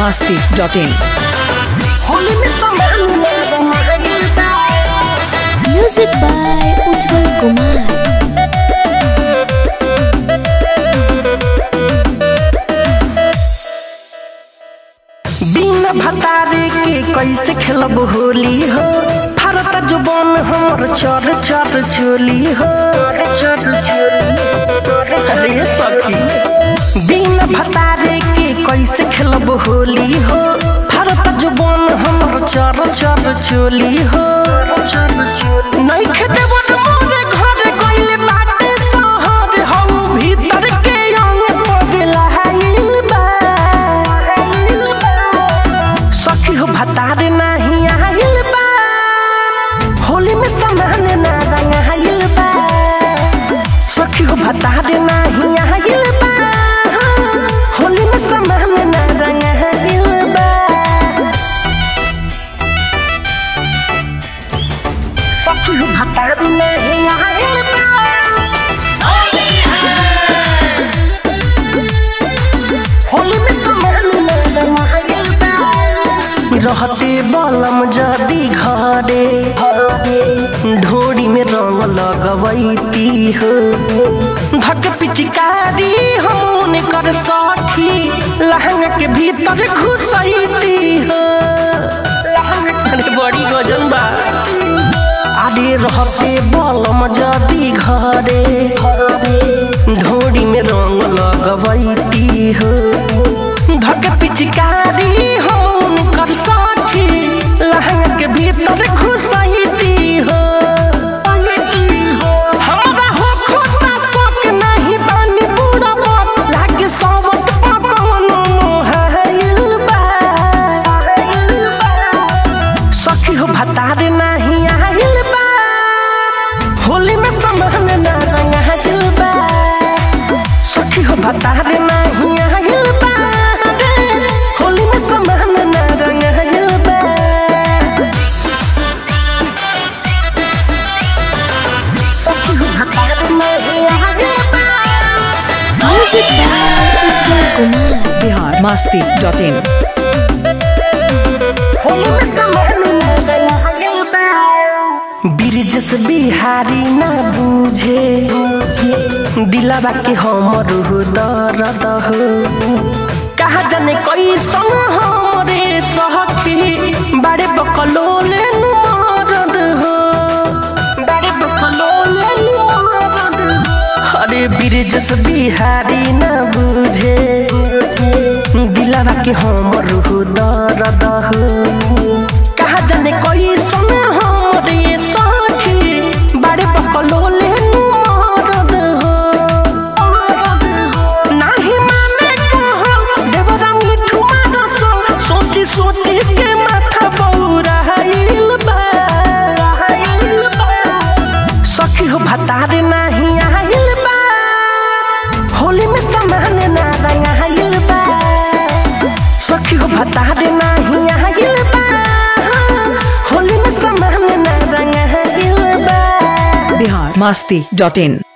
biharmasti.in Music by Ujjwal Kumar. बिना भतारे के कैसे खेलब होली हो भारत जुबान हमर चर चर चोली हो अरे सखी बिना भतारे के कैसे खेलब होली हो भारत जुबान हमर चर चर चोली हो नहीं खेते मोरे घर गइले बाटे शहर हो भीतर के अंग पगला सखी हो भतारे नहीं आइल बा होली में समान ना रंगाइल बा सखी हो भतारे नहीं आइल बा होली में समान ना रंगाइल बा सखी हो भतारे नहीं आइल बा होली में समान ना रंगाइल बा रहते बलम जदी घरे ढोरी में रंग लगवैती हो धक पिचकारी हम कर सखी लहंगा के भीतर घुसैती हो लहंगा बड़ी गजन बा आरे रहते बलम जदी घरे ढोरी में रंग लगवैती हो धक पिचकारी हम कर सखी लहंगा के भीतर घुसैती हो हमरा हो खोता सक नहीं बानी बुरा बात लागे सोवत पवन मोहाइल बा सखी हो भतारे नहीं आइल बा होली में समान ना रंगाइल बा सखी हो भतारे नहीं आइल बा होली में समान ना रंगाइल बा सखी हो भतारे नहीं आइल बा Music by Ujjwal Kumar. biharmasti.in Holi में समान ना रंगाइल बा बिरजस बिहारी ना बुझे दिलवा के हमर दर्द हो कहा जाने कैसन हमरे सखी बड़े बकलोले मरद हो बड़े बकलोले मरद अरे बिरजस बिहारी ना बुझे दिलवा के हमर दर्द हो कहा जाने कैसन हमरे सखी बड़े बकलोले मरद हो नाही माने कहल देवरा मिठू मानस सोची सोची के माथा बौराइल बा सखी हो भतारे नहीं आइल बा होली में समान ना रंगाइल बा सखी हो भतारे नहीं आइल बा होली में समान ना रंगाइल बा biharmasti.in